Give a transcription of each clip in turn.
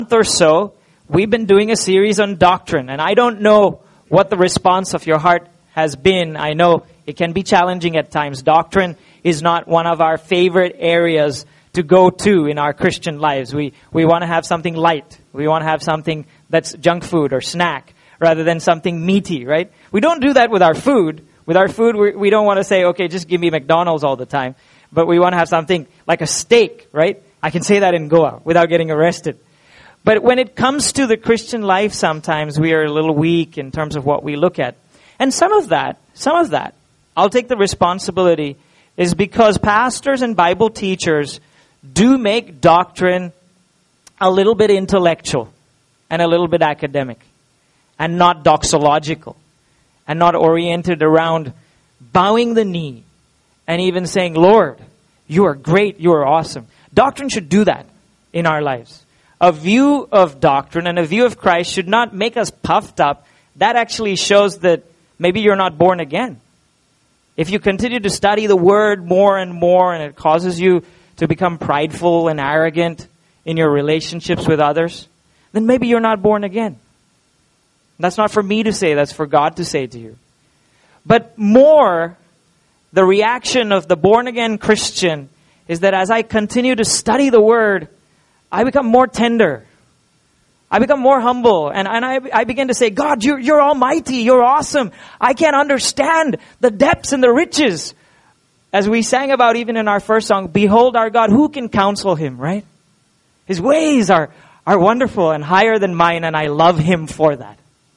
or so, we've been doing a series on doctrine. And I don't know what the response of your heart has been. I know it can be challenging at times. Doctrine is not one of our favorite areas to go to in our Christian lives. We want to have something light. We want to have something that's junk food or snack rather than something meaty, right? We don't do that with our food. With our food, we don't want to say, okay, just give me McDonald's all the time. But we want to have something like a steak, right? I can say that in Goa without getting arrested. But when it comes to the Christian life, sometimes we are a little weak in terms of what we look at. And some of that, I'll take the responsibility, is because pastors and Bible teachers do make doctrine a little bit intellectual and a little bit academic and not doxological and not oriented around bowing the knee and even saying, Lord, you are great, you are awesome. Doctrine should do that in our lives. A view of doctrine and a view of Christ should not make us puffed up. That actually shows that maybe you're not born again. If you continue to study the Word more and more and it causes you to become prideful and arrogant in your relationships with others, then maybe you're not born again. That's not for me to say, that's for God to say to you. But more, the reaction of the born-again Christian is that as I continue to study the Word, I become more tender. I become more humble. And I begin to say, God, you're almighty. You're awesome. I can't understand the depths and the riches. As we sang about even in our first song, behold our God, who can counsel Him, right? His ways are wonderful and higher than mine, and I love Him for that.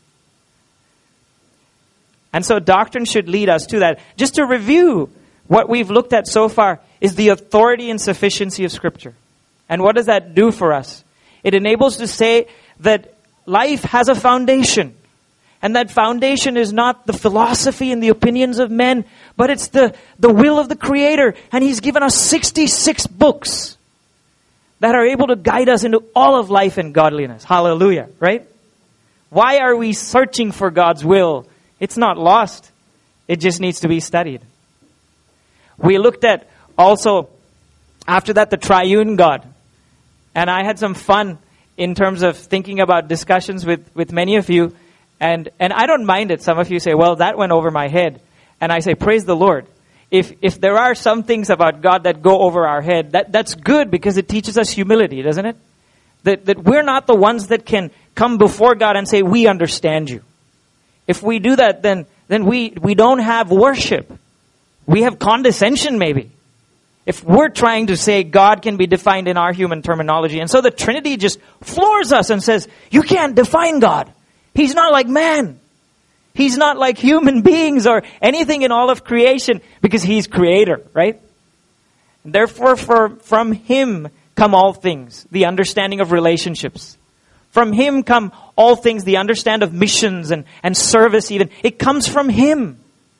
And so doctrine should lead us to that. Just to review what we've looked at so far is the authority and sufficiency of Scripture. And what does that do for us? It enables to say that life has a foundation. And that foundation is not the philosophy and the opinions of men, but it's the will of the Creator. And He's given us 66 books that are able to guide us into all of life and godliness. Hallelujah, right? Why are we searching for God's will? It's not lost. It just needs to be studied. We looked at also, after that, the triune God. And I had some fun in terms of thinking about discussions with many of you. And I don't mind it. Some of you say, well, that went over my head. And I say, praise the Lord. If there are some things about God that go over our head, that's good because it teaches us humility, doesn't it? That we're not the ones that can come before God and say, we understand you. If we do that, then we don't have worship. We have condescension maybe. If we're trying to say God can be defined in our human terminology. And so the Trinity just floors us and says, you can't define God. He's not like man. He's not like human beings or anything in all of creation because He's Creator, right? And therefore, from Him come all things, the understanding of relationships. From Him come all things, the understanding of missions and service even. It comes from Him.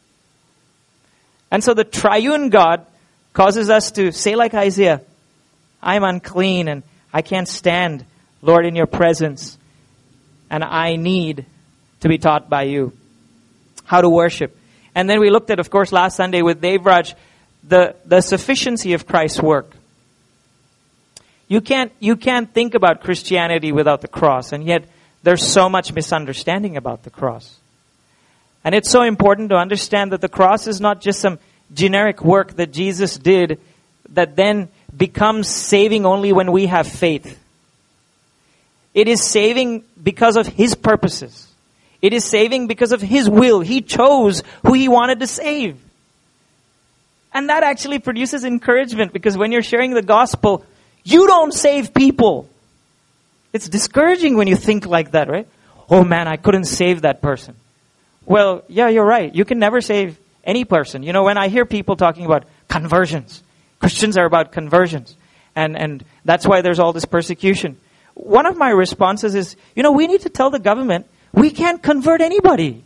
And so the triune God causes us to say like Isaiah, I'm unclean and I can't stand, Lord, in your presence. And I need to be taught by you how to worship. And then we looked at, of course, last Sunday with Dave Raj, the sufficiency of Christ's work. You can't think about Christianity without the cross, and yet there's so much misunderstanding about the cross. And it's so important to understand that the cross is not just some generic work that Jesus did that then becomes saving only when we have faith. It is saving because of His purposes. It is saving because of His will. He chose who He wanted to save. And that actually produces encouragement because when you're sharing the gospel, you don't save people. It's discouraging when you think like that, right? Oh man, I couldn't save that person. Well, yeah, you're right. You can never save any person. You know, when I hear people talking about conversions, Christians are about conversions. And that's why there's all this persecution. One of my responses is, we need to tell the government, we can't convert anybody.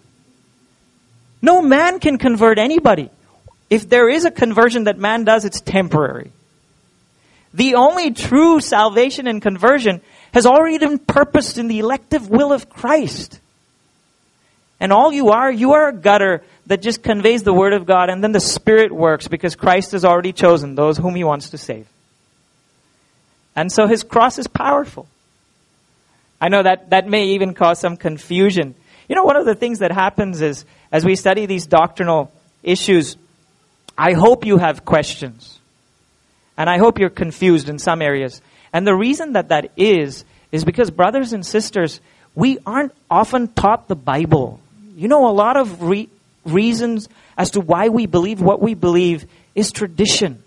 No man can convert anybody. If there is a conversion that man does, it's temporary. The only true salvation and conversion has already been purposed in the elective will of Christ. And all you are a gutter that just conveys the Word of God, and then the Spirit works because Christ has already chosen those whom He wants to save. And so His cross is powerful. I know that may even cause some confusion. You know, one of the things that happens is, as we study these doctrinal issues, I hope you have questions. And I hope you're confused in some areas. And the reason that is because, brothers and sisters, we aren't often taught the Bible. You know, a lot of reasons as to why we believe what we believe is tradition.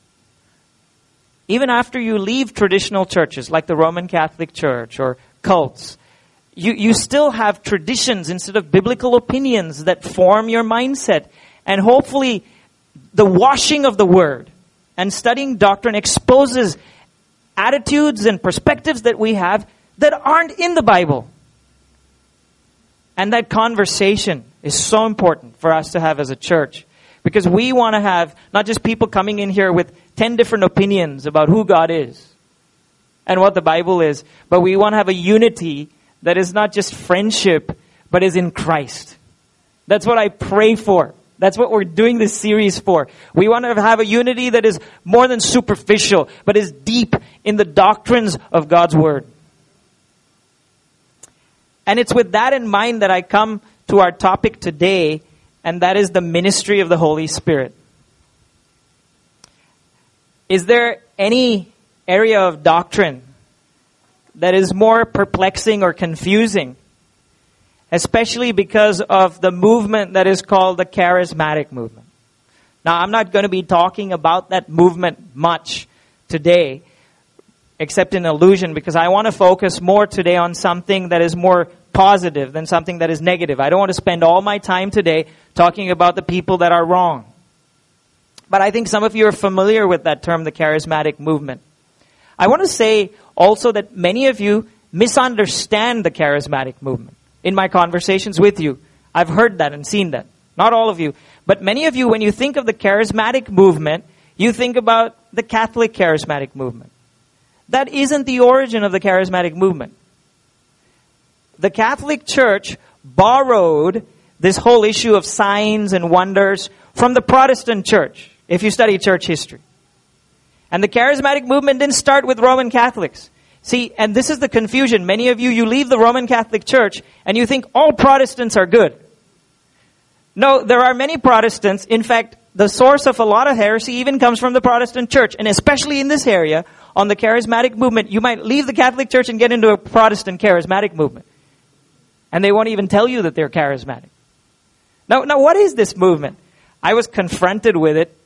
Even after you leave traditional churches like the Roman Catholic Church or cults, you still have traditions instead of biblical opinions that form your mindset. And hopefully the washing of the Word and studying doctrine exposes attitudes and perspectives that we have that aren't in the Bible. And that conversation is so important for us to have as a church. Because we want to have not just people coming in here with 10 different opinions about who God is and what the Bible is, but we want to have a unity that is not just friendship, but is in Christ. That's what I pray for. That's what we're doing this series for. We want to have a unity that is more than superficial, but is deep in the doctrines of God's Word. And it's with that in mind that I come to our topic today, and that is the ministry of the Holy Spirit. Is there any area of doctrine that is more perplexing or confusing, especially because of the movement that is called the charismatic movement? Now, I'm not going to be talking about that movement much today, except in allusion, because I want to focus more today on something that is more positive than something that is negative. I don't want to spend all my time today talking about the people that are wrong. But I think some of you are familiar with that term, the charismatic movement. I want to say also that many of you misunderstand the charismatic movement. In my conversations with you, I've heard that and seen that. Not all of you. But many of you, when you think of the charismatic movement, you think about the Catholic charismatic movement. That isn't the origin of the charismatic movement. The Catholic Church borrowed this whole issue of signs and wonders from the Protestant Church, if you study church history. And the charismatic movement didn't start with Roman Catholics. See, and this is the confusion. Many of you, you leave the Roman Catholic Church and you think all Protestants are good. No, there are many Protestants. In fact, the source of a lot of heresy even comes from the Protestant Church. And especially in this area, on the charismatic movement, you might leave the Catholic Church and get into a Protestant charismatic movement. And they won't even tell you that they're charismatic. Now, what is this movement? I was confronted with it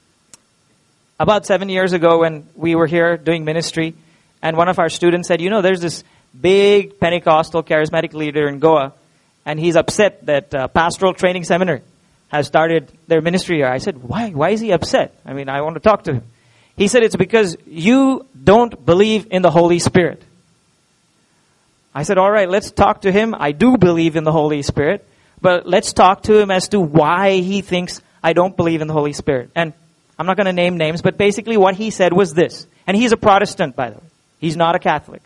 about 7 years ago when we were here doing ministry. And one of our students said, you know, there's this big Pentecostal charismatic leader in Goa. And he's upset that Pastoral Training Seminary has started their ministry here. I said, why? Why is he upset? I mean, I want to talk to him. He said, it's because you don't believe in the Holy Spirit. I said, all right, let's talk to him. I do believe in the Holy Spirit, but let's talk to him as to why he thinks I don't believe in the Holy Spirit. And I'm not going to name names, but basically what he said was this. And he's a Protestant, by the way. He's not a Catholic.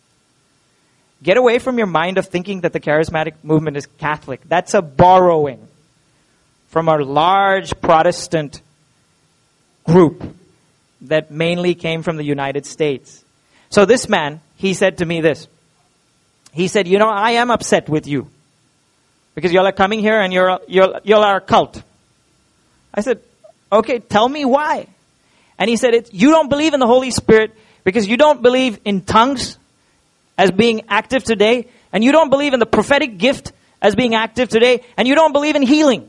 Get away from your mind of thinking that the charismatic movement is Catholic. That's a borrowing from a large Protestant group that mainly came from the United States. So this man, he said to me this. He said, you know, I am upset with you because y'all are coming here and y'all are a cult. I said, okay, tell me why. And he said, you don't believe in the Holy Spirit because you don't believe in tongues as being active today, and you don't believe in the prophetic gift as being active today, and you don't believe in healing.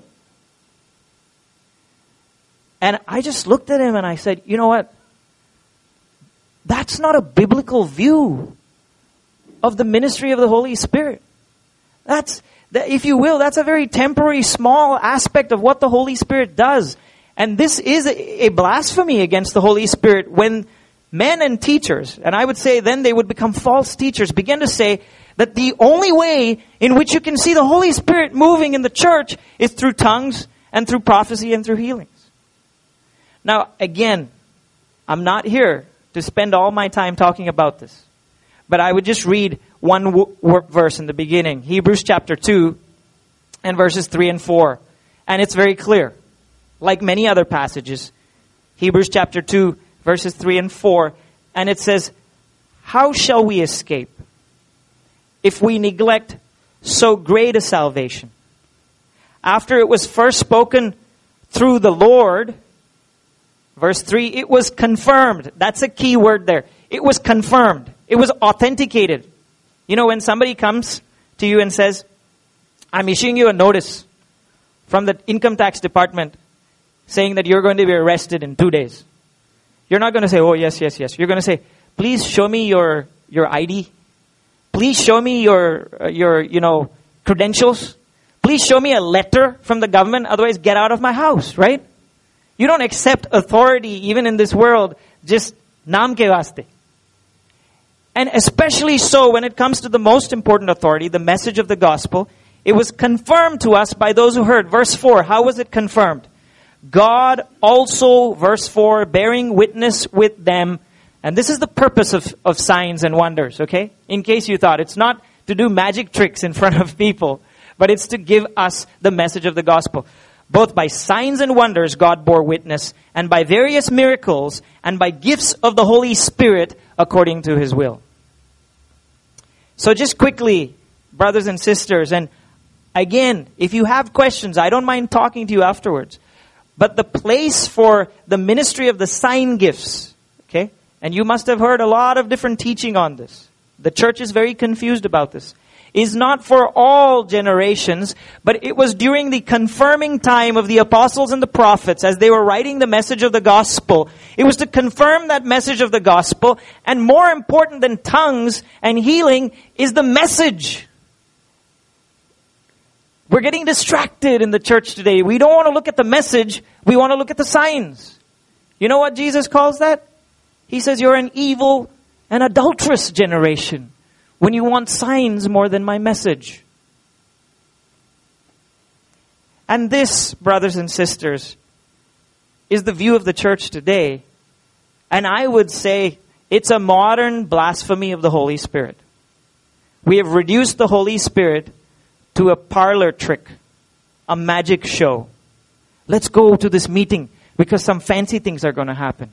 And I just looked at him and I said, you know what? That's not a biblical view of the ministry of the Holy Spirit. If you will, that's a very temporary, small aspect of what the Holy Spirit does. And this is a blasphemy against the Holy Spirit when men and teachers, and I would say then they would become false teachers, begin to say that the only way in which you can see the Holy Spirit moving in the church is through tongues and through prophecy and through healings. Now, again, I'm not here to spend all my time talking about this. But I would just read one verse in the beginning. Hebrews chapter 2 and verses 3 and 4. And it's very clear. Like many other passages. Hebrews chapter 2 verses 3 and 4. And it says, how shall we escape if we neglect so great a salvation? After it was first spoken through the Lord, verse 3, it was confirmed. That's a key word there. It was confirmed. It was authenticated. You know, when somebody comes to you and says, I'm issuing you a notice from the income tax department saying that you're going to be arrested in 2 days. You're not going to say, oh, yes. You're going to say, please show me your ID. Please show me your credentials. Please show me a letter from the government. Otherwise, get out of my house, right? You don't accept authority, even in this world, just naam ke vaste. And especially so when it comes to the most important authority, the message of the gospel, it was confirmed to us by those who heard. Verse 4, how was it confirmed? God also, verse 4, bearing witness with them. And this is the purpose of signs and wonders, okay? In case you thought, it's not to do magic tricks in front of people, but it's to give us the message of the gospel. Both by signs and wonders God bore witness, and by various miracles, and by gifts of the Holy Spirit according to His will. So just quickly, brothers and sisters, and again, if you have questions, I don't mind talking to you afterwards. But the place for the ministry of the sign gifts, okay? And you must have heard a lot of different teaching on this. The church is very confused about this. Is not for all generations, but it was during the confirming time of the apostles and the prophets as they were writing the message of the gospel. It was to confirm that message of the gospel, and more important than tongues and healing is the message. We're getting distracted in the church today. We don't want to look at the message, we want to look at the signs. You know what Jesus calls that? He says, you're an evil and adulterous generation when you want signs more than my message. And this, brothers and sisters, is the view of the church today. And I would say it's a modern blasphemy of the Holy Spirit. We have reduced the Holy Spirit to a parlor trick, a magic show. Let's go to this meeting because some fancy things are going to happen.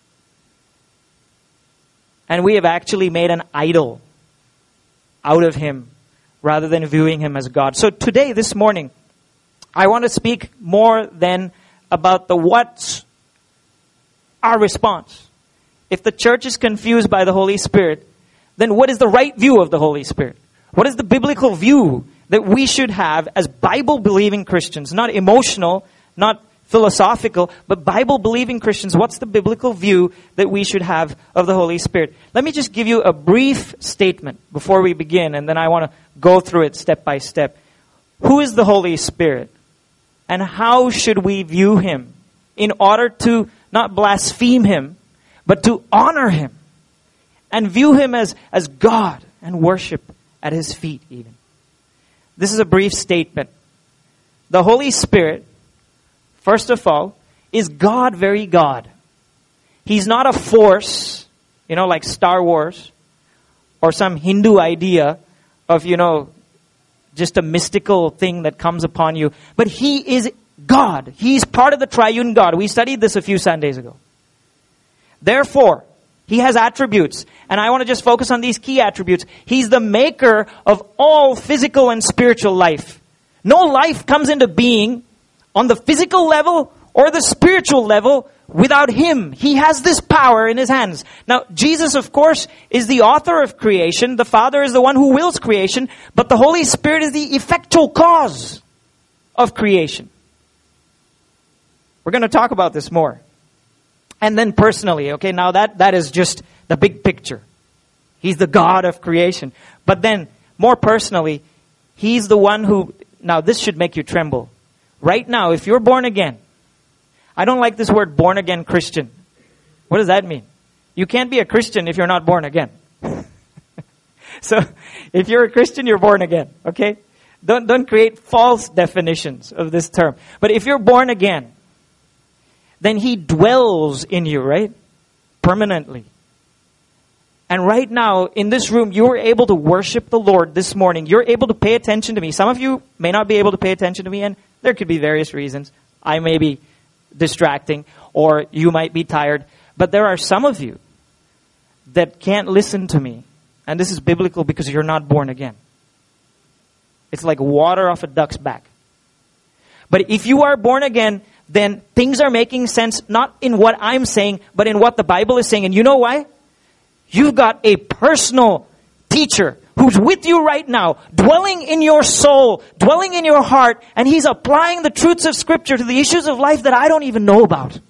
And we have actually made an idol out of Him rather than viewing Him as God. So today, this morning, I want to speak more than about the what's our response. If the church is confused by the Holy Spirit, then what is the right view of the Holy Spirit? What is the biblical view that we should have as Bible-believing Christians? Not emotional, not philosophical, but Bible-believing Christians. What's the biblical view that we should have of the Holy Spirit? Let me just give you a brief statement before we begin, and then I want to go through it step by step. Who is the Holy Spirit? And how should we view Him in order to not blaspheme Him, but to honor Him and view Him as God and worship at His feet even? This is a brief statement. The Holy Spirit, first of all, is God, very God. He's not a force, like Star Wars or some Hindu idea of, just a mystical thing that comes upon you. But He is God. He's part of the triune God. We studied this a few Sundays ago. Therefore, He has attributes. And I want to just focus on these key attributes. He's the maker of all physical and spiritual life. No life comes into being on the physical level or the spiritual level without Him. He has this power in His hands. Now, Jesus, of course, is the author of creation. The Father is the one who wills creation. But the Holy Spirit is the effectual cause of creation. We're going to talk about this more. And then personally, okay, now that is just the big picture. He's the God of creation. But then, more personally, He's the one who, now this should make you tremble. Right now, if you're born again, I don't like this word born again Christian. What does that mean? You can't be a Christian if you're not born again. So, if you're a Christian, you're born again, okay? Don't create false definitions of this term. But if you're born again, then He dwells in you, right? Permanently. And right now, in this room, you are able to worship the Lord this morning. You're able to pay attention to me. Some of you may not be able to pay attention to me, and there could be various reasons. I may be distracting, or you might be tired. But there are some of you that can't listen to me. And this is biblical because you're not born again. It's like water off a duck's back. But if you are born again, then things are making sense, not in what I'm saying, but in what the Bible is saying. And you know why? You've got a personal teacher who's with you right now, dwelling in your soul, dwelling in your heart, and He's applying the truths of Scripture to the issues of life that I don't even know about.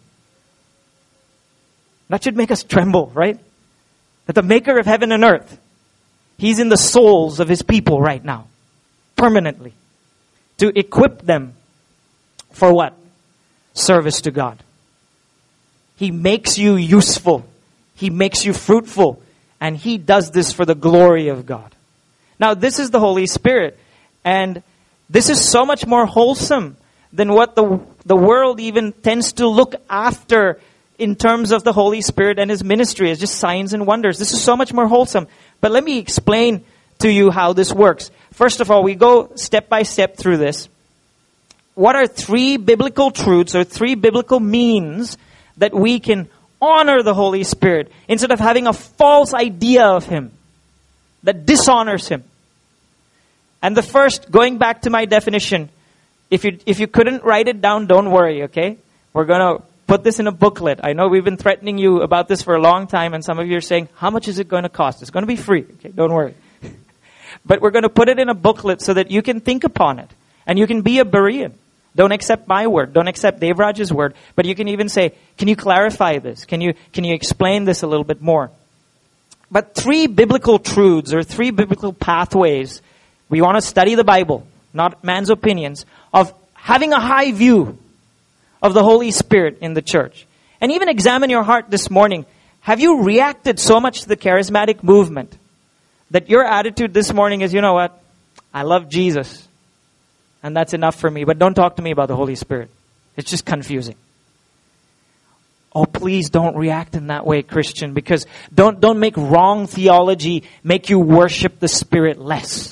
That should make us tremble, right? That the Maker of heaven and earth, He's in the souls of His people right now, permanently, to equip them for what? Service to God. He makes you useful. He makes you fruitful. And He does this for the glory of God. Now, this is the Holy Spirit. And this is so much more wholesome than what the world even tends to look after in terms of the Holy Spirit and His ministry. It's just signs and wonders. This is so much more wholesome. But let me explain to you how this works. First of all, we go step by step through this. What are 3 biblical truths or 3 biblical means that we can honor the Holy Spirit instead of having a false idea of Him that dishonors Him? And the first, going back to my definition, if you couldn't write it down, don't worry, okay? We're going to put this in a booklet. I know we've been threatening you about this for a long time, and some of you are saying, how much is it going to cost? It's going to be free, okay? Don't worry. But we're going to put it in a booklet so that you can think upon it. And you can be a Berean. Don't accept my word. Don't accept Dave Raj's word. But you can even say, can you clarify this? Can you explain this a little bit more? But 3 biblical truths or 3 biblical pathways. We want to study the Bible, not man's opinions, of having a high view of the Holy Spirit in the church. And even examine your heart this morning. Have you reacted so much to the charismatic movement that your attitude this morning is, you know what? I love Jesus. And that's enough for me. But don't talk to me about the Holy Spirit. It's just confusing. Oh, please don't react in that way, Christian. Because don't make wrong theology make you worship the Spirit less.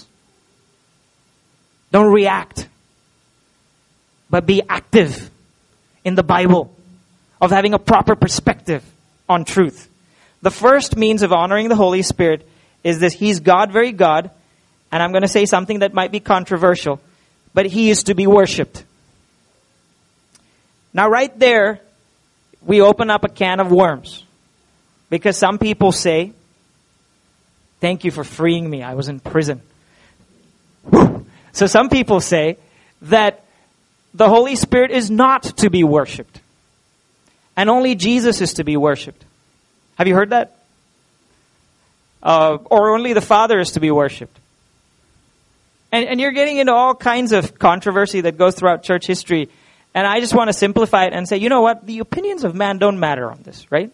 Don't react. But be active in the Bible of having a proper perspective on truth. The first means of honoring the Holy Spirit is this. He's God, very God. And I'm going to say something that might be controversial. But He is to be worshipped. Now right there, we open up a can of worms. Because some people say, thank you for freeing me. I was in prison. So some people say that the Holy Spirit is not to be worshipped. And only Jesus is to be worshipped. Have you heard that? Or only the Father is to be worshipped. And you're getting into all kinds of controversy that goes throughout church history. And I just want to simplify it and say, you know what? The opinions of man don't matter on this, right?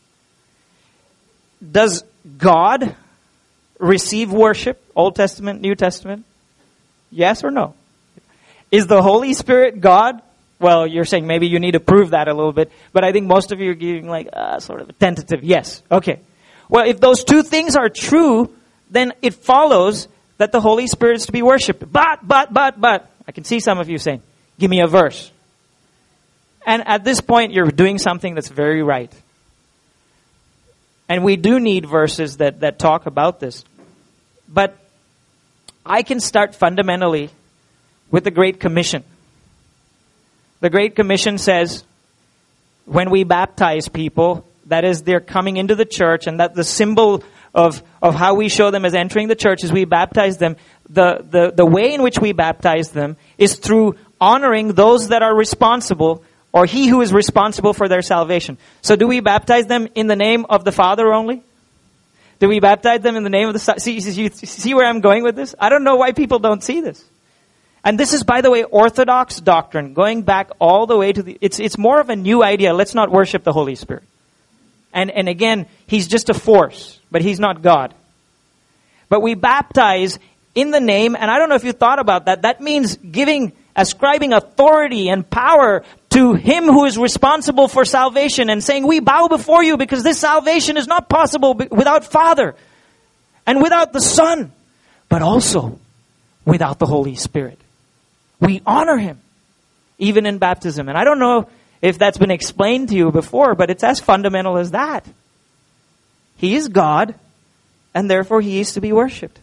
Does God receive worship? Old Testament, New Testament? Yes or no? Is the Holy Spirit God? Well, you're saying maybe you need to prove that a little bit. But I think most of you are giving like sort of a tentative yes. Okay. Well, if those 2 things are true, then it follows that the Holy Spirit is to be worshipped. But. I can see some of you saying, give me a verse. And at this point, you're doing something that's very right. And we do need verses that talk about this. But I can start fundamentally with the Great Commission. The Great Commission says, when we baptize people, that is, they're coming into the church, and that the symbol of how we show them as entering the church is we baptize them. The way in which we baptize them is through honoring those that are responsible, or He who is responsible for their salvation. So do we baptize them in the name of the Father only? Do we baptize them in the name of the Son? See where I'm going with this? I don't know why people don't see this. And this is, by the way, Orthodox doctrine, going back all the way to it's more of a new idea. Let's not worship the Holy Spirit. And again, He's just a force, but He's not God. But we baptize in the name, and I don't know if you thought about that. That means ascribing authority and power to Him who is responsible for salvation, and saying, we bow before you because this salvation is not possible without Father and without the Son, but also without the Holy Spirit. We honor Him, even in baptism. And I don't know if that's been explained to you before, but it's as fundamental as that. He is God. and therefore He is to be worshipped.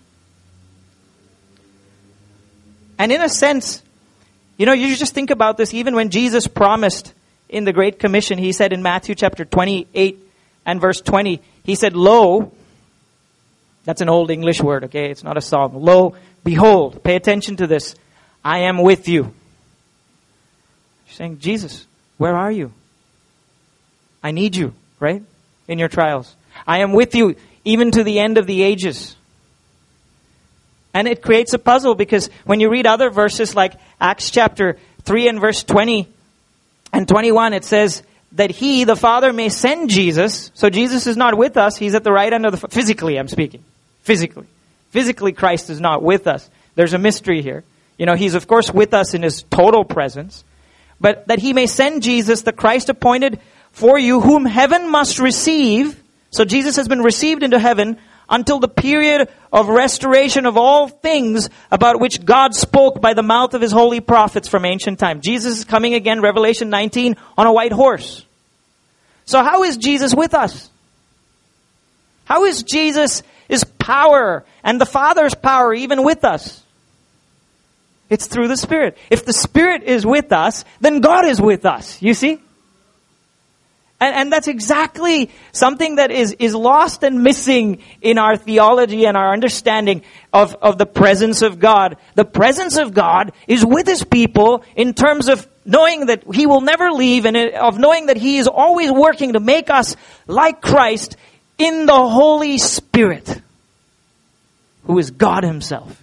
And in a sense, you just think about this, even when Jesus promised in the Great Commission, He said in Matthew chapter 28 and verse 20, He said, "Lo," that's an old English word, okay? It's not a song. "Lo, behold," pay attention to this, "I am with you." You're saying, Jesus, where are you? I need you, right? In your trials. I am with you even to the end of the ages. And it creates a puzzle because when you read other verses like Acts chapter 3 and verse 20 and 21, it says that He, the Father, may send Jesus. So Jesus is not with us. He's at the right hand of the... Physically, I'm speaking. Physically, Christ is not with us. There's a mystery here. He's of course with us in His total presence. But that He may send Jesus, the Christ appointed for you, whom heaven must receive. So Jesus has been received into heaven until the period of restoration of all things about which God spoke by the mouth of His holy prophets from ancient time. Jesus is coming again, Revelation 19, on a white horse. So how is Jesus with us? How is Jesus' power and the Father's power even with us? It's through the Spirit. If the Spirit is with us, then God is with us. You see? And that's exactly something that is lost and missing in our theology and our understanding of the presence of God. The presence of God is with His people in terms of knowing that He will never leave and of knowing that He is always working to make us like Christ in the Holy Spirit, who is God Himself.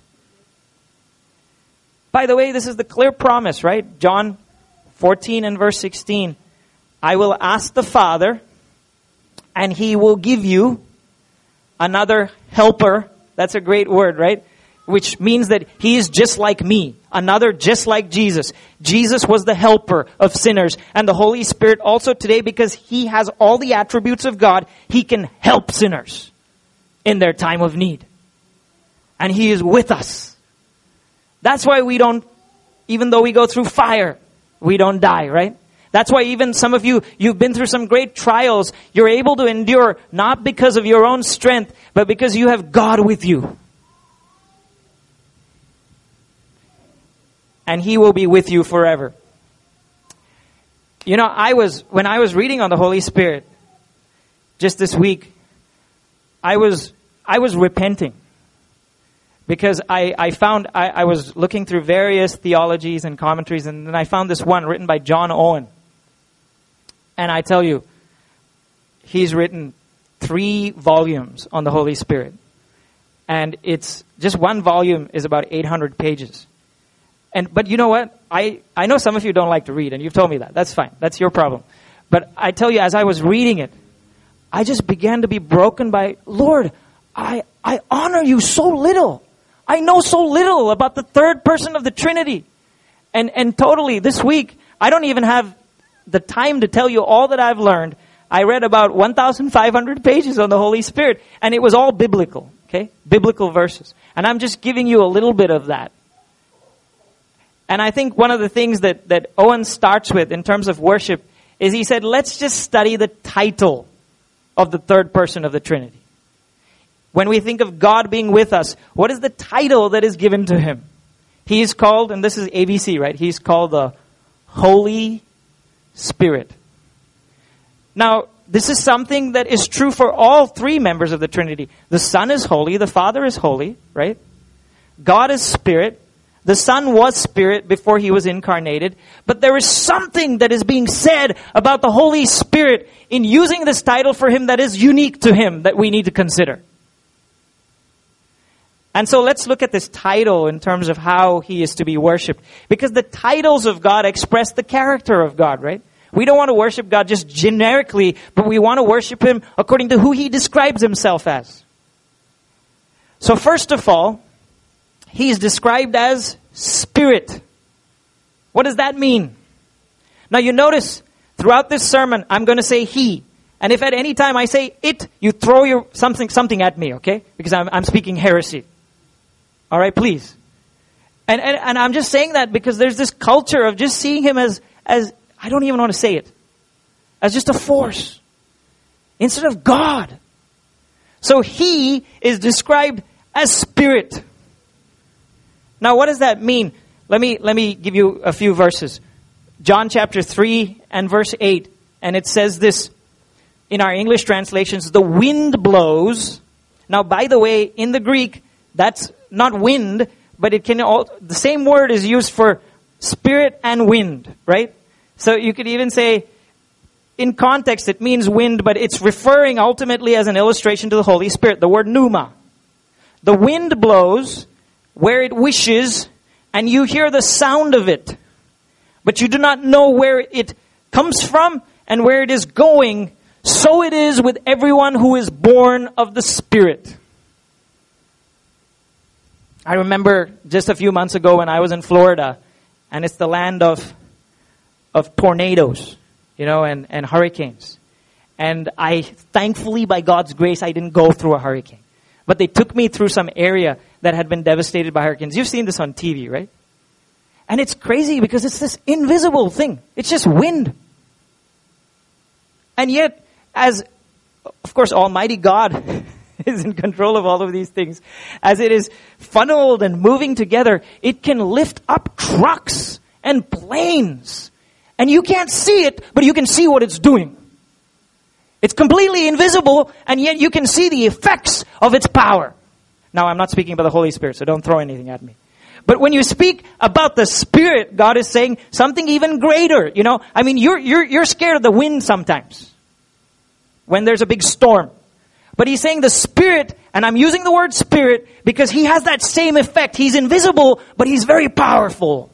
By the way, this is the clear promise, right? John 14 and verse 16. "I will ask the Father, and He will give you another helper." That's a great word, right? Which means that He is just like me. Another just like Jesus. Jesus was the helper of sinners. And the Holy Spirit also today, because He has all the attributes of God, He can help sinners in their time of need. And He is with us. That's why we don't, even though we go through fire, we don't die, right? That's why even some of you've been through some great trials. You're able to endure not because of your own strength, but because you have God with you. And He will be with you forever. When I was reading on the Holy Spirit just this week, I was repenting. Because I was looking through various theologies and commentaries, and then I found this one written by John Owen. And I tell you, he's written 3 volumes on the Holy Spirit. And it's just one volume is about 800 pages. But you know what? I know some of you don't like to read, and you've told me that. That's fine. That's your problem. But I tell you, as I was reading it, I just began to be broken by, Lord, I honor you so little. I know so little about the third person of the Trinity. And totally, this week, I don't even have the time to tell you all that I've learned. I read about 1,500 pages on the Holy Spirit, and it was all biblical, okay? Biblical verses. And I'm just giving you a little bit of that. And I think one of the things that Owen starts with in terms of worship is he said, let's just study the title of the third person of the Trinity. When we think of God being with us, what is the title that is given to Him? He is called, and this is ABC, right? He's called the Holy Spirit. Now, this is something that is true for all 3 members of the Trinity. The Son is holy, the Father is holy, right? God is Spirit. The Son was Spirit before He was incarnated. But there is something that is being said about the Holy Spirit in using this title for Him that is unique to Him that we need to consider. And so let's look at this title in terms of how He is to be worshipped. Because the titles of God express the character of God, right? We don't want to worship God just generically, but we want to worship Him according to who He describes Himself as. So first of all, He is described as Spirit. What does that mean? Now you notice, throughout this sermon, I'm going to say He. And if at any time I say it, you throw something at me, okay? Because I'm speaking heresy. All right, please. And I'm just saying that because there's this culture of just seeing Him as I don't even want to say it, as just a force instead of God. So he is described as spirit. Now what does that mean? Let me give you a few verses. John chapter 3 and verse 8. And it says this in our English translations, the wind blows. Now by the way, in the Greek, that's not wind, but the same word is used for spirit and wind, right? So you could even say, in context, it means wind, but it's referring ultimately as an illustration to the Holy Spirit, the word pneuma. The wind blows where it wishes, and you hear the sound of it, but you do not know where it comes from and where it is going. So it is with everyone who is born of the Spirit. I remember just a few months ago when I was in Florida, and it's the land of tornadoes, and hurricanes. And thankfully, by God's grace, I didn't go through a hurricane. But they took me through some area that had been devastated by hurricanes. You've seen this on TV, right? And it's crazy because it's this invisible thing. It's just wind. And yet, as, of course, Almighty God is in control of all of these things, as it is funneled and moving together, it can lift up trucks and planes. And you can't see it, but you can see what it's doing. It's completely invisible, and yet you can see the effects of its power. Now, I'm not speaking about the Holy Spirit, so don't throw anything at me. But when you speak about the Spirit, God is saying something even greater. You're scared of the wind sometimes when there's a big storm. But He's saying the Spirit, and I'm using the word Spirit because He has that same effect. He's invisible, but He's very powerful.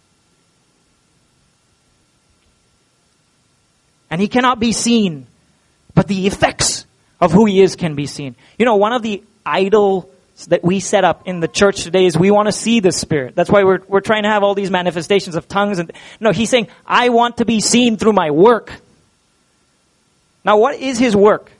And He cannot be seen, but the effects of who He is can be seen. One of the idols that we set up in the church today is we want to see the Spirit. That's why we're trying to have all these manifestations of tongues. No, He's saying, I want to be seen through my work. Now, what is His work?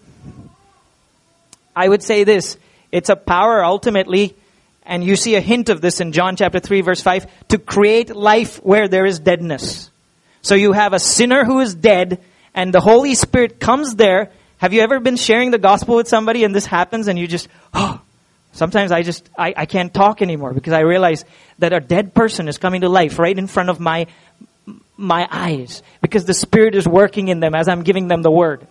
I would say this. It's a power ultimately, and you see a hint of this in John chapter 3 verse 5, to create life where there is deadness. So you have a sinner who is dead, and the Holy Spirit comes there. Have you ever been sharing the gospel with somebody and this happens and you just, sometimes I can't talk anymore because I realize that a dead person is coming to life right in front of my eyes because the Spirit is working in them as I'm giving them the word.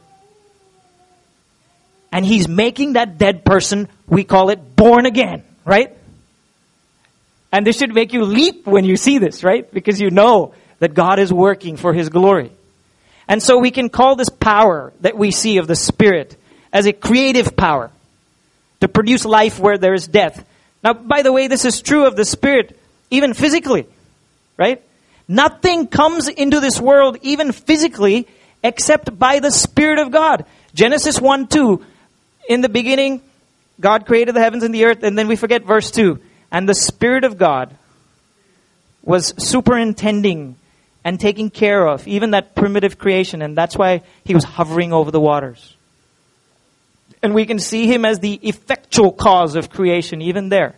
And He's making that dead person, we call it born again, right? And this should make you leap when you see this, right? Because you know that God is working for His glory. And so we can call this power that we see of the Spirit as a creative power to produce life where there is death. Now, by the way, this is true of the Spirit even physically, right? Nothing comes into this world even physically except by the Spirit of God. Genesis 1:2, in the beginning, God created the heavens and the earth, and then we forget verse 2. And the Spirit of God was superintending and taking care of even that primitive creation. And that's why He was hovering over the waters. And we can see Him as the effectual cause of creation even there.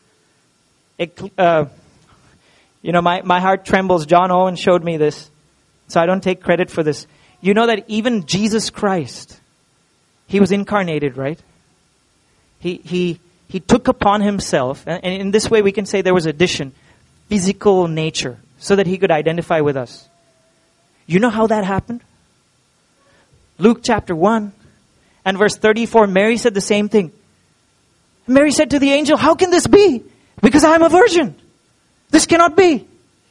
My heart trembles. John Owen showed me this. So I don't take credit for this. You know that even Jesus Christ, He was incarnated, right? He took upon Himself, and in this way we can say there was addition, physical nature, so that He could identify with us. You know how that happened? Luke chapter 1 and verse 34, Mary said the same thing. Mary said to the angel, how can this be? Because I am a virgin. This cannot be.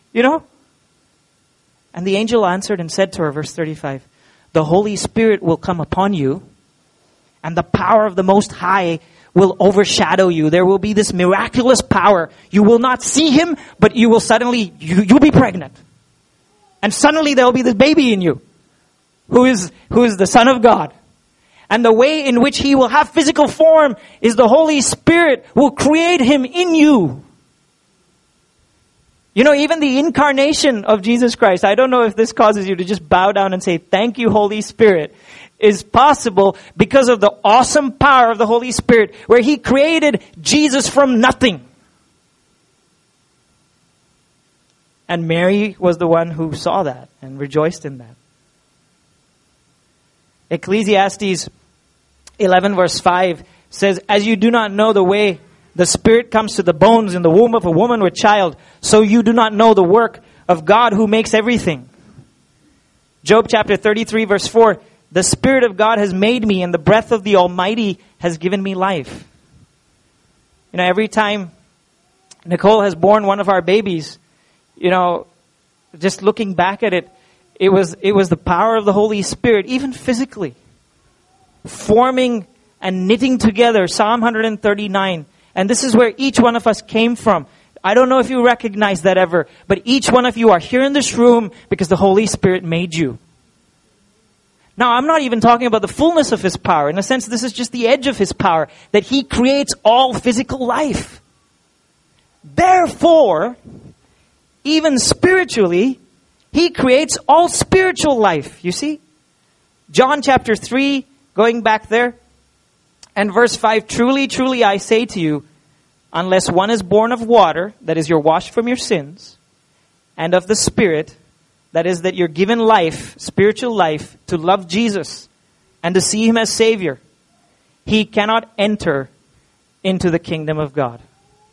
And the angel answered and said to her, verse 35, the Holy Spirit will come upon you, and the power of the Most High will overshadow you. There will be this miraculous power. You will not see Him, but you will suddenly, you'll be pregnant. And suddenly there will be this baby in you, who is the Son of God. And the way in which He will have physical form is the Holy Spirit will create Him in you. Even the incarnation of Jesus Christ, I don't know if this causes you to just bow down and say, thank you, Holy Spirit, is possible because of the awesome power of the Holy Spirit, where He created Jesus from nothing. And Mary was the one who saw that and rejoiced in that. Ecclesiastes 11 verse 5 says, as you do not know the way the Spirit comes to the bones in the womb of a woman with child, so you do not know the work of God who makes everything. Job chapter 33 verse 4, the Spirit of God has made me, and the breath of the Almighty has given me life. You know, every time Nicole has born one of our babies, you know, just looking back at it, it was the power of the Holy Spirit, even physically, forming and knitting together Psalm 139. And this is where each one of us came from. I don't know if you recognize that ever, but each one of you are here in this room because the Holy Spirit made you. Now, I'm not even talking about the fullness of His power. In a sense, this is just the edge of His power, that He creates all physical life. Therefore, even spiritually, He creates all spiritual life. You see? John chapter 3, going back there, and verse 5, truly, truly, I say to you, unless one is born of water, that is, you're washed from your sins, and of the Spirit, that is, that you're given life, spiritual life, to love Jesus and to see Him as Savior, he cannot enter into the kingdom of God.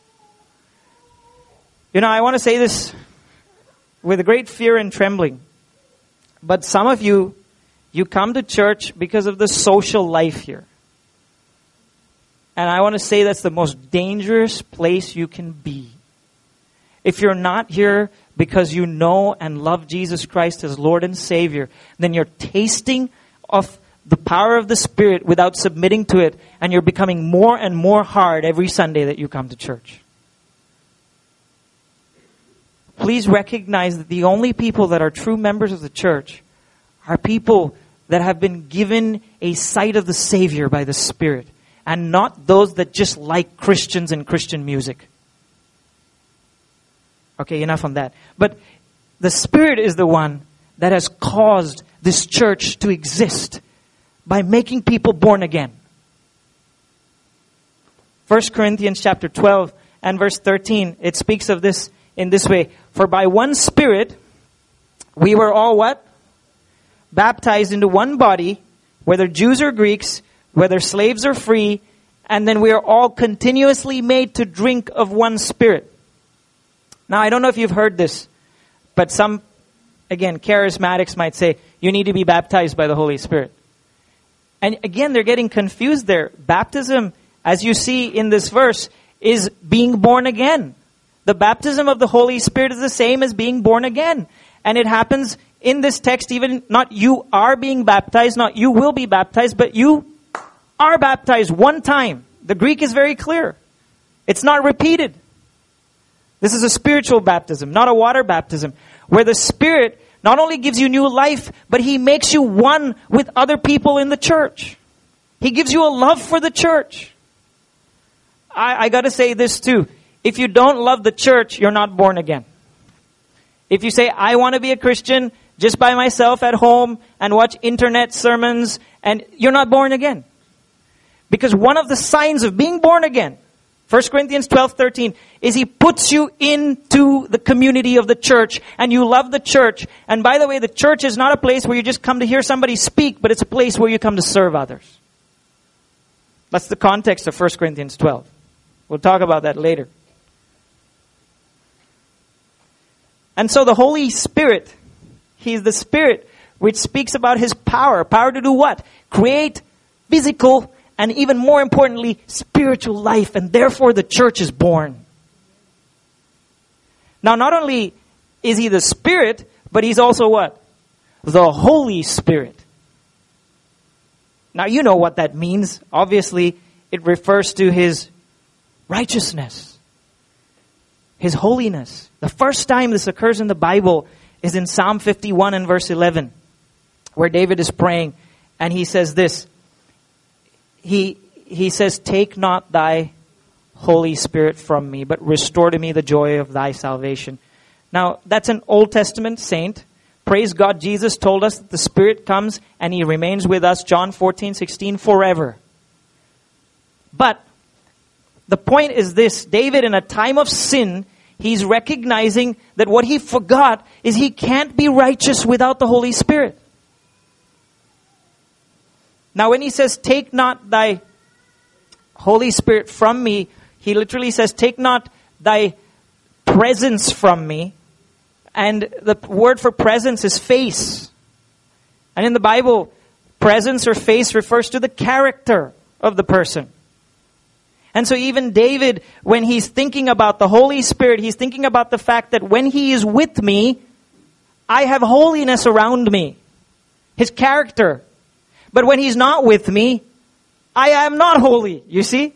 You know, I want to say this with great fear and trembling, but some of you come to church because of the social life here. And I want to say that's the most dangerous place you can be. If you're not here because you know and love Jesus Christ as Lord and Savior, then you're tasting of the power of the Spirit without submitting to it, and you're becoming more and more hard every Sunday that you come to church. Please recognize that the only people that are true members of the church are people that have been given a sight of the Savior by the Spirit, and not those that just like Christians and Christian music. Okay, enough on that. But the Spirit is the one that has caused this church to exist by making people born again. 1 Corinthians chapter 12 and verse 13, it speaks of this in this way. For by one Spirit, we were all what? Baptized into one body, whether Jews or Greeks, whether slaves or free, and then we are all continuously made to drink of one Spirit. Now, I don't know if you've heard this, but some, again, charismatics might say, you need to be baptized by the Holy Spirit. And again, they're getting confused there. Baptism, as you see in this verse, is being born again. The baptism of the Holy Spirit is the same as being born again. And it happens in this text, even not you are being baptized, not you will be baptized, but you are baptized one time. The Greek is very clear. It's not repeated. This is a spiritual baptism, not a water baptism, where the Spirit not only gives you new life, but He makes you one with other people in the church. He gives you a love for the church. I got to say this too. If you don't love the church, you're not born again. If you say, I want to be a Christian just by myself at home and watch internet sermons, and you're not born again. Because one of the signs of being born again, 1 Corinthians 12:13, is He puts you into the community of the church and you love the church. And by the way, the church is not a place where you just come to hear somebody speak, but it's a place where you come to serve others. That's the context of 1 Corinthians 12. We'll talk about that later. And so the Holy Spirit, He's the Spirit which speaks about His power. Power to do what? Create physical and even more importantly, spiritual life. And therefore the church is born. Now not only is He the Spirit, but He's also what? The Holy Spirit. Now you know what that means. Obviously, it refers to His righteousness, His holiness. The first time this occurs in the Bible is in Psalm 51 and verse 11, where David is praying and he says this. He says, take not thy Holy Spirit from me, but restore to me the joy of thy salvation. Now, that's an Old Testament saint. Praise God, Jesus told us that the Spirit comes and He remains with us, John 14:16, forever. But the point is this, David, in a time of sin, he's recognizing that what he forgot is he can't be righteous without the Holy Spirit. Now when he says, take not thy Holy Spirit from me, he literally says, take not thy presence from me. And the word for presence is face. And in the Bible, presence or face refers to the character of the person. And so even David, when he's thinking about the Holy Spirit, he's thinking about the fact that when he is with me, I have holiness around me. His character. But when he's not with me, I am not holy. You see?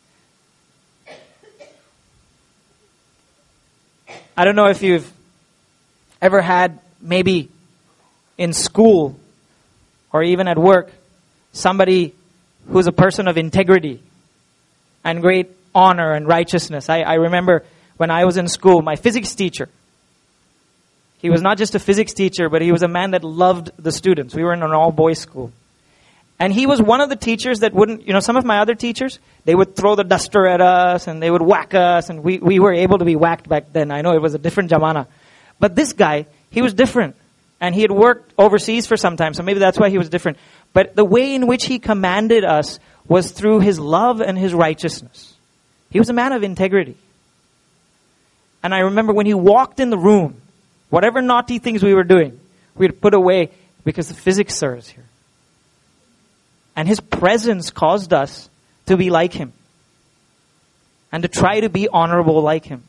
I don't know if you've ever had, maybe in school or even at work, somebody who's a person of integrity and great honor and righteousness. I remember when I was in school, my physics teacher, he was not just a physics teacher, but he was a man that loved the students. We were in an all-boys school. And he was one of the teachers that wouldn't, some of my other teachers, they would throw the duster at us and they would whack us, and we were able to be whacked back then. I know it was a different jamana. But this guy, he was different. And he had worked overseas for some time, so maybe that's why he was different. But the way in which he commanded us was through his love and his righteousness. He was a man of integrity. And I remember when he walked in the room, whatever naughty things we were doing, we'd put away because the physics sir is here. And his presence caused us to be like him. And to try to be honorable like him.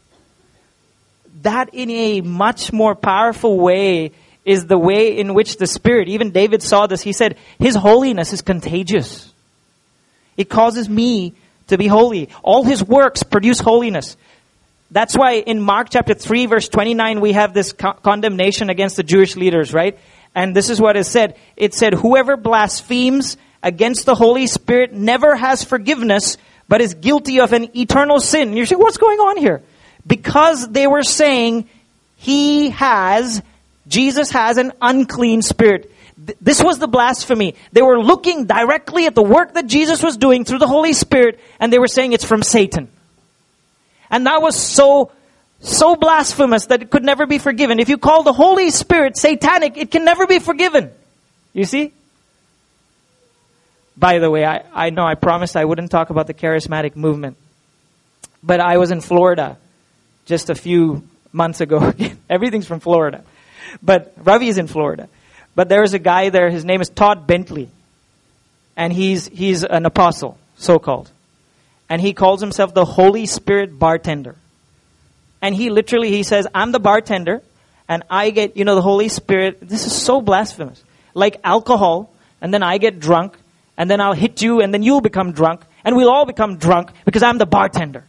That in a much more powerful way is the way in which the Spirit, even David saw this, he said, his holiness is contagious. It causes me to be holy. All his works produce holiness. That's why in Mark chapter 3 verse 29 we have this condemnation against the Jewish leaders, right? And this is what is said. It said, whoever blasphemes against the Holy Spirit never has forgiveness, but is guilty of an eternal sin. And you say, what's going on here? Because they were saying, Jesus has an unclean spirit. This was the blasphemy. They were looking directly at the work that Jesus was doing through the Holy Spirit, and they were saying it's from Satan. And that was so blasphemous that it could never be forgiven. If you call the Holy Spirit satanic, it can never be forgiven. You see? By the way, I know I promised I wouldn't talk about the charismatic movement. But I was in Florida just a few months ago. Everything's from Florida. But Ravi is in Florida. But there's a guy there, his name is Todd Bentley. And he's an apostle, so-called. And he calls himself the Holy Spirit bartender. And he says, I'm the bartender, and I get, the Holy Spirit. This is so blasphemous. Like alcohol, and then I get drunk, and then I'll hit you, and then you'll become drunk, and we'll all become drunk because I'm the bartender,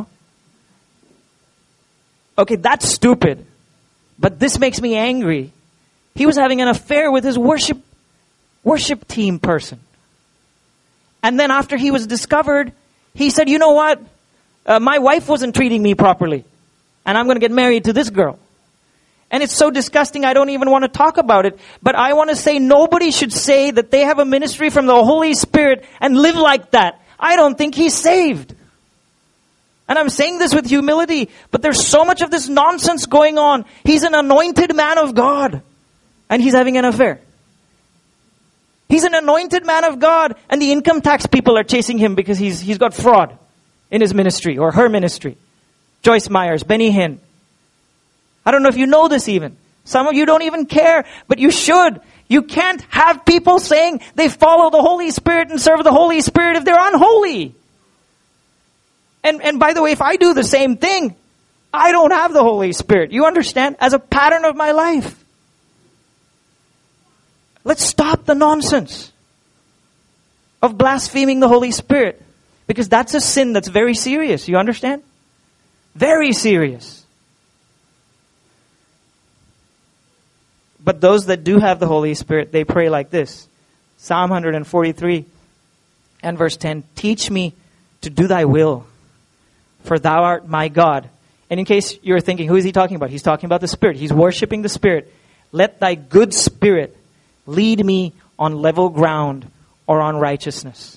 Okay, that's stupid. But this makes me angry. He was having an affair with his worship team person. And then after he was discovered, he said, you know what? My wife wasn't treating me properly. And I'm going to get married to this girl. And it's so disgusting, I don't even want to talk about it. But I want to say nobody should say that they have a ministry from the Holy Spirit and live like that. I don't think he's saved. And I'm saying this with humility, but there's so much of this nonsense going on. He's an anointed man of God, and he's having an affair. He's an anointed man of God, and the income tax people are chasing him because he's got fraud in his ministry or her ministry. Joyce Myers, Benny Hinn. I don't know if you know this even. Some of you don't even care, but you should. You can't have people saying they follow the Holy Spirit and serve the Holy Spirit if they're unholy. And by the way, if I do the same thing, I don't have the Holy Spirit. You understand? As a pattern of my life. Let's stop the nonsense of blaspheming the Holy Spirit. Because that's a sin that's very serious. You understand? Very serious. But those that do have the Holy Spirit, they pray like this. Psalm 143 and verse 10. Teach me to do thy will, for thou art my God. And in case you're thinking, who is he talking about? He's talking about the Spirit. He's worshiping the Spirit. Let thy good Spirit lead me on level ground or on righteousness.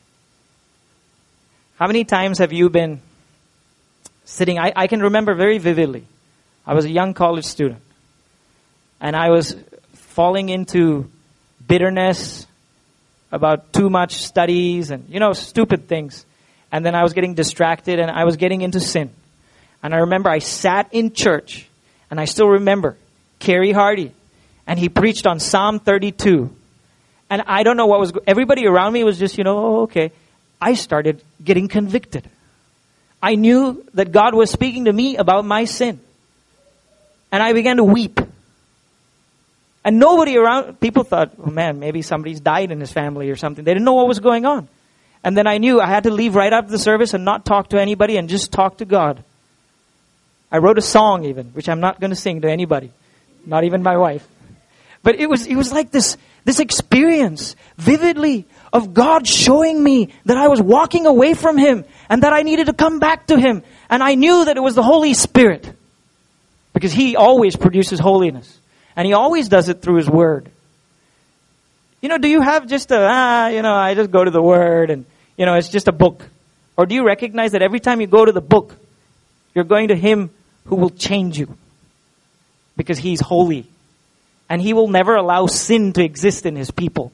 How many times have you been sitting? I can remember very vividly. I was a young college student. And I was falling into bitterness about too much studies and, stupid things. And then I was getting distracted and I was getting into sin. And I remember I sat in church, and I still remember Kerry Hardy, and he preached on Psalm 32. And I don't know what was, everybody around me was just, okay. I started getting convicted. I knew that God was speaking to me about my sin. And I began to weep. And nobody around, people thought, oh man, maybe somebody's died in his family or something. They didn't know what was going on. And then I knew I had to leave right after the service and not talk to anybody and just talk to God. I wrote a song even, which I'm not going to sing to anybody. Not even my wife. But it was like this experience, vividly, of God showing me that I was walking away from Him and that I needed to come back to Him. And I knew that it was the Holy Spirit. Because He always produces holiness. And He always does it through His Word. Do you have just I just go to the Word and, it's just a book? Or do you recognize that every time you go to the book, you're going to Him who will change you? Because He's holy. And He will never allow sin to exist in His people.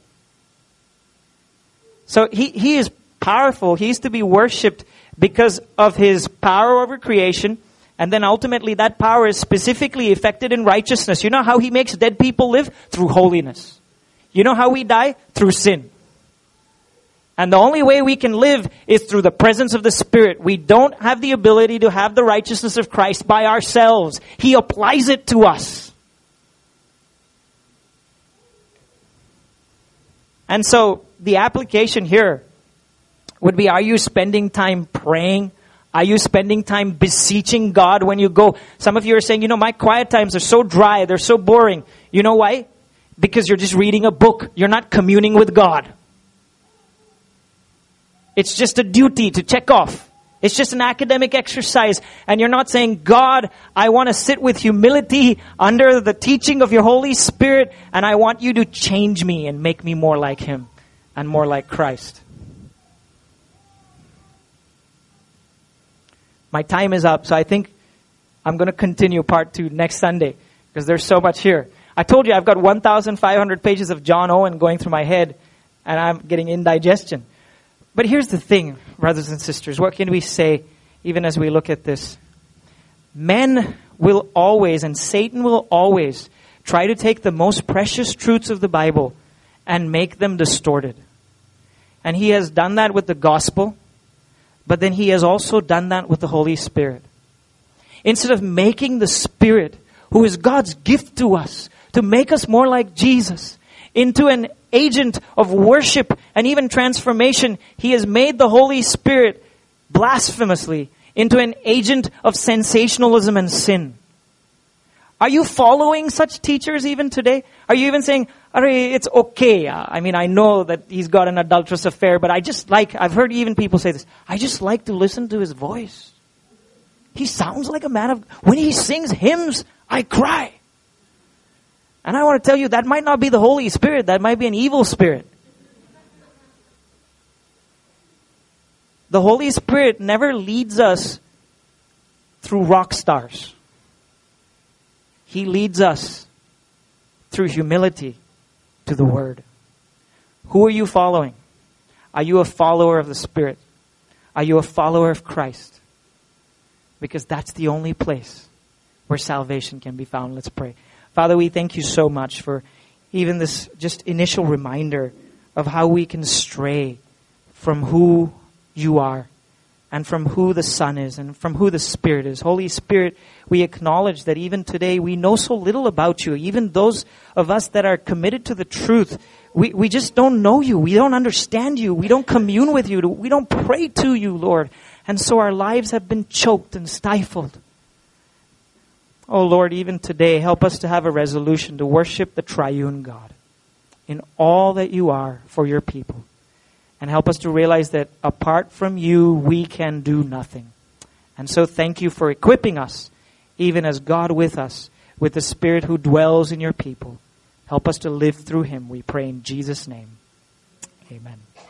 So He is powerful. He is to be worshipped because of His power over creation. And then ultimately that power is specifically effected in righteousness. You know how He makes dead people live? Through holiness. You know how we die? Through sin. And the only way we can live is through the presence of the Spirit. We don't have the ability to have the righteousness of Christ by ourselves. He applies it to us. And so the application here would be, are you spending time praying? Are you spending time beseeching God when you go? Some of you are saying, my quiet times are so dry, they're so boring. You know why? Because you're just reading a book. You're not communing with God. It's just a duty to check off. It's just an academic exercise. And you're not saying, God, I want to sit with humility under the teaching of your Holy Spirit, and I want you to change me and make me more like Him and more like Christ. My time is up, so I think I'm going to continue part 2 next Sunday because there's so much here. I told you I've got 1,500 pages of John Owen going through my head, and I'm getting indigestion. But here's the thing, brothers and sisters. What can we say even as we look at this? Men will always, and Satan will always, try to take the most precious truths of the Bible and make them distorted. And he has done that with the gospel, but then he has also done that with the Holy Spirit. Instead of making the Spirit, who is God's gift to us, to make us more like Jesus, into an agent of worship and even transformation, he has made the Holy Spirit blasphemously into an agent of sensationalism and sin. Are you following such teachers even today? Are you even saying, it's okay. I know that he's got an adulterous affair, but I've heard even people say this, I just like to listen to his voice. He sounds like a man of, when he sings hymns, I cry. And I want to tell you, that might not be the Holy Spirit. That might be an evil spirit. The Holy Spirit never leads us through rock stars. He leads us through humility to the Word. Who are you following? Are you a follower of the Spirit? Are you a follower of Christ? Because that's the only place where salvation can be found. Let's pray. Father, we thank you so much for even this just initial reminder of how we can stray from who you are and from who the Son is and from who the Spirit is. Holy Spirit, we acknowledge that even today we know so little about you. Even those of us that are committed to the truth, we just don't know you. We don't understand you. We don't commune with you. We don't pray to you, Lord. And so our lives have been choked and stifled. Oh Lord, even today, help us to have a resolution to worship the triune God in all that you are for your people. And help us to realize that apart from you, we can do nothing. And so thank you for equipping us, even as God with us, with the Spirit who dwells in your people. Help us to live through Him, we pray in Jesus' name. Amen.